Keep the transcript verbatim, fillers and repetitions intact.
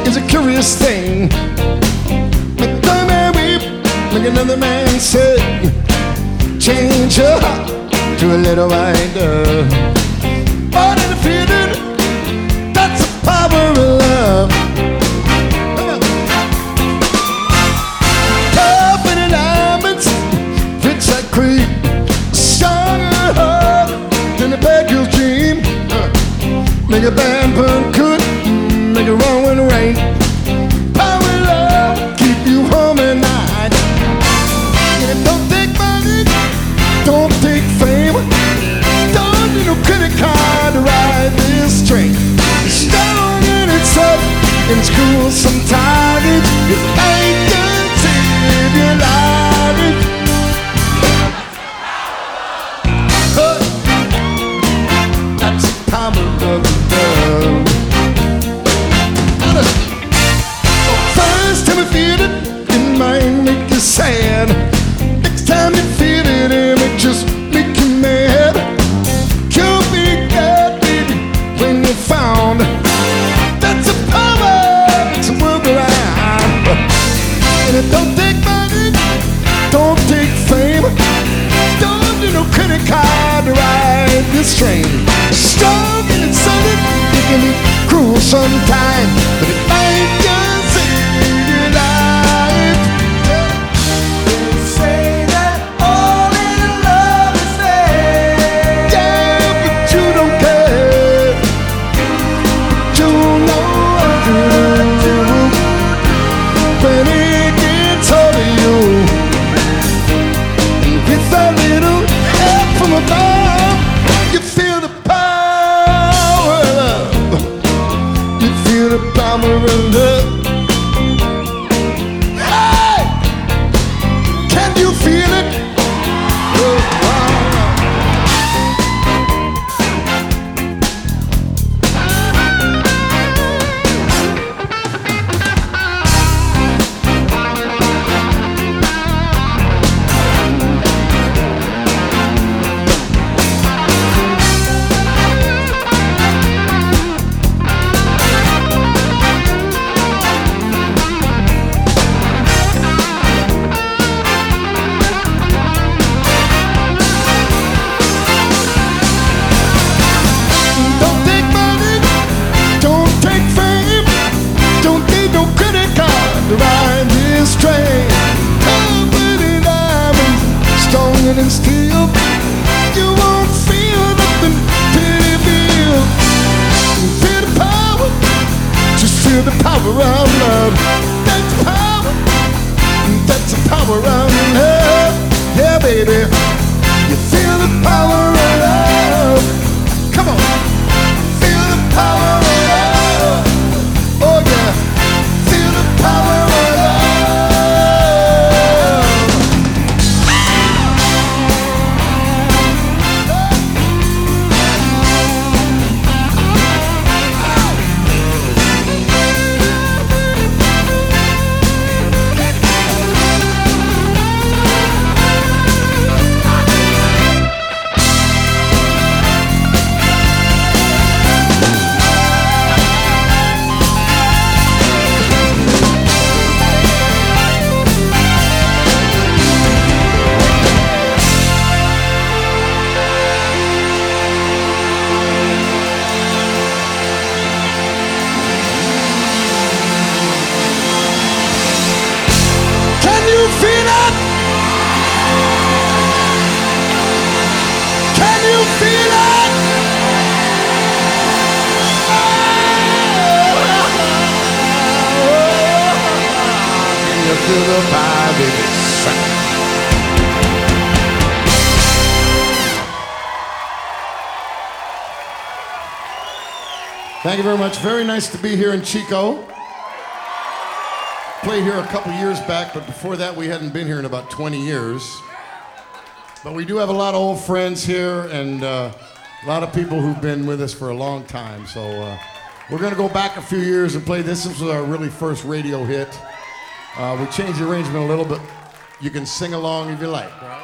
is a curious thing. Make one man weep, make another man say, change your heart to a little white dove. More than a feeling, that's the power of love. Love and the diamonds, fits that creep, stronger heart than a bad girl's dream. Make a band burn good, make it wrong when it rain. Power of love, keep you home at night. And it don't take money, don't take fame, don't need no credit card to ride this train. It's strong and it's up, and it's cool sometimes. It ain't gonna save your life. Huh. That's the power of love. First time you feel it, it might make you sad. Next time you feel it, it may just make you mad. You'll be glad, baby, when you're found. That's a power, it's a world around. And it don't take money, don't take fame, don't need no credit card to ride this train. Strong and it's solid, it can be cruel sometimes, but it ain't gonna save your life. They say that all in love is fair. Yeah, but you don't care. You know what to do when it gets hold of you. With a little help from above, you feel the power of love. You feel the power of love. Hey! Can you feel it? Oh, don't take money, don't take fame, don't need no credit card to ride this train. Covered in diamonds, stronger than steel. You won't feel nothing till you feel. Feel the power, just feel the power of love. That's power, that's the power of love. Yeah, baby, you feel the power of love. Come on, feel the power of love. Oh yeah, feel the power of love. Can you feel it? Can you feel it? Can you feel the vibe, baby? Thank you very much. Very nice to be here in Chico. Played here a couple years back, but before that we hadn't been here in about twenty years. But we do have a lot of old friends here and uh, a lot of people who've been with us for a long time. So uh, we're going to go back a few years and play this. This was our really first radio hit. Uh, we changed the arrangement a little bit. You can sing along if you like. Right?